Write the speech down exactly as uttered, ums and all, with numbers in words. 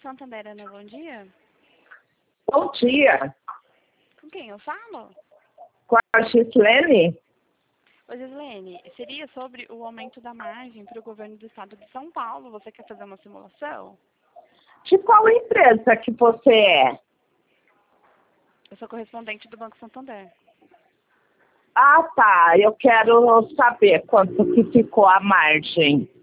Santander, Ana, bom dia. Bom dia. Com quem eu falo? Com a Gislene? Oi, Gislene, seria sobre o aumento da margem para o governo do estado de São Paulo. Você quer fazer uma simulação? De qual empresa que você é? Eu sou correspondente do Banco Santander. Ah, tá. Eu quero saber quanto que ficou a margem.